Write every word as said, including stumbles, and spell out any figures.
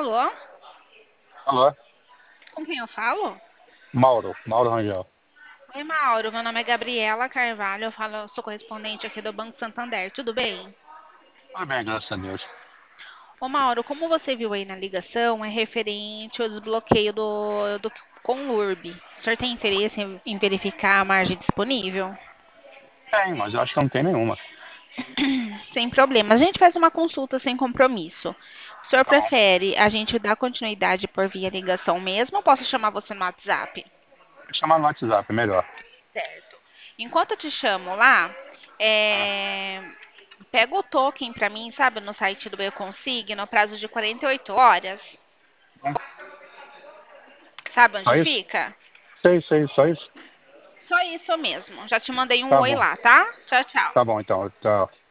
Alô? Alô? Com quem eu falo? Mauro, Mauro Rangel. Oi, Mauro. Meu nome é Gabriela Carvalho. Eu falo, eu sou correspondente aqui do Banco Santander. Tudo bem? Tudo bem, graças a Deus. Ô, Mauro, como você viu aí na ligação, é referente ao desbloqueio do, do Conlurb. O senhor tem interesse em, em verificar a margem disponível? Tem, mas eu acho que não tem nenhuma. Sem problema. A gente faz uma consulta sem compromisso. O senhor Tá bom. prefere a gente dar continuidade por via ligação mesmo ou posso chamar você no WhatsApp? Vou chamar no WhatsApp, é melhor. Certo. Enquanto eu te chamo lá, Ah, é, pega o token pra mim, sabe, no site do Eu Consigo, no prazo de quarenta e oito horas. bom. Sabe Só onde isso? fica? Sei, sei, só isso? Só isso mesmo. Já te mandei um Tá oi bom. lá, tá? Tchau, tchau. Tá bom, então. Tchau.